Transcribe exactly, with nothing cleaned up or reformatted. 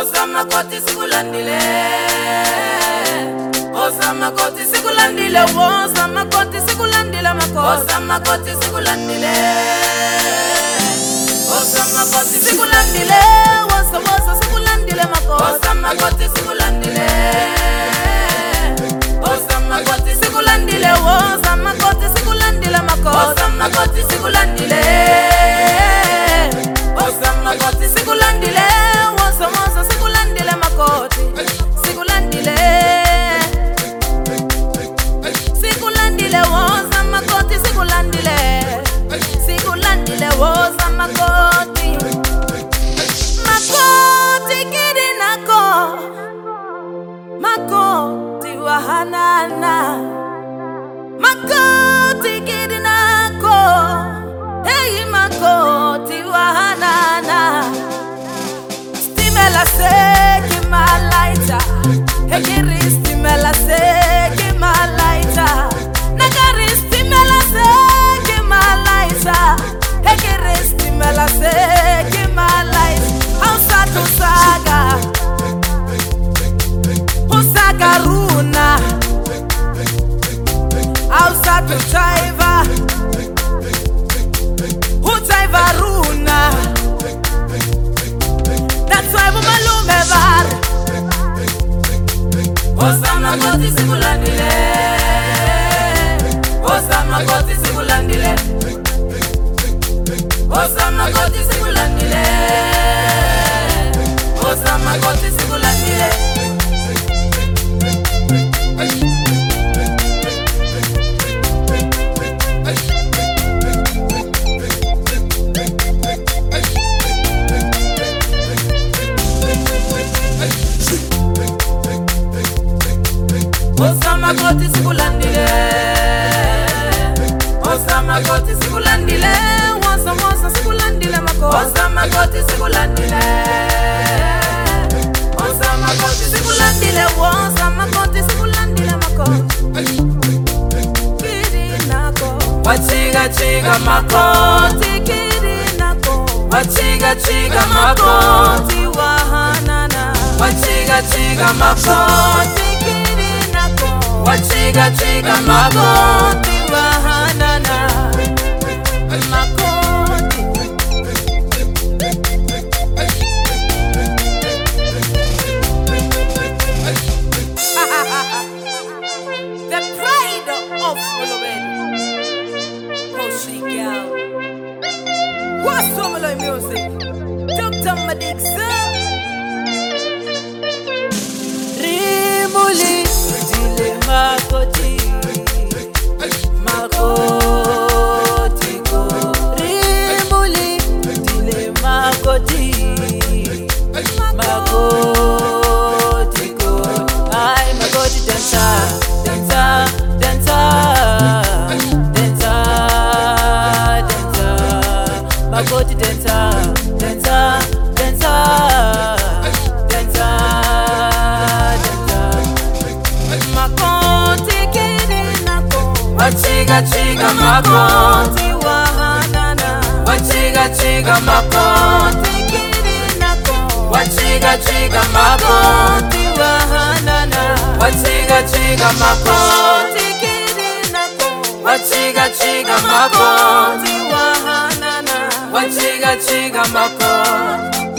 Osama koti sikulandile, Osama koti sikulandile, Osama koti sikulandile mako, Osama koti sikulandile, Osama koti sikulandile, Osama koti sikulandile mako, Osama koti sikulandile, Osama koti sikulandile, Osama koti sikulandile mako, Osama koti sikulandile, Osama koti sikulandile, Osama sikulandile makoti, sikulandile, sikulandile, Osama koti sikulandile, sikulandile, Osama koti, makoti kidinako, makoti wahanana, makoti kidinako, hey makoti wahanana. Stimela seki malaita, hekiri stimela seki malaita, nagari stimela seki malaita, hekiri stimela seki malaita. Hausa tu saga, usaga runa, hausa tu chaiva, uchaiva runa. That's why we malume bar. Osama koti sikulandile, Osama koti sikulandile, Osama koti sikulandile, Osama koti sikulandile. Osama koti sikulandile, Osama koti sikulandile, Osama sikulandile mako, Osama koti sikulandile, Osama koti sikulandile, Osama koti sikulandile mako, kidinako, wachiga chiga makoti kidinako, wachiga chiga makoti wahanana, wachiga chiga makoti. Wachiga chiga makoti wahanana, makoti. The pride of Olowedi, Hoshi girl. What's some of music? Doctor Madiksa Rimuli Makoti, makoti ko, rimuli dile makoti, makoti ko. Ay makoti dansa, dansa, dansa, dansa, dansa. Makoti dansa, dansa, dansa. Wachiga chiga makoti wahanana, wachiga chiga makoti kidinako, wachiga chiga makoti wahanana, wachiga chiga makoti kidinako, wachiga chiga makoti wahanana, wachiga chiga makoti.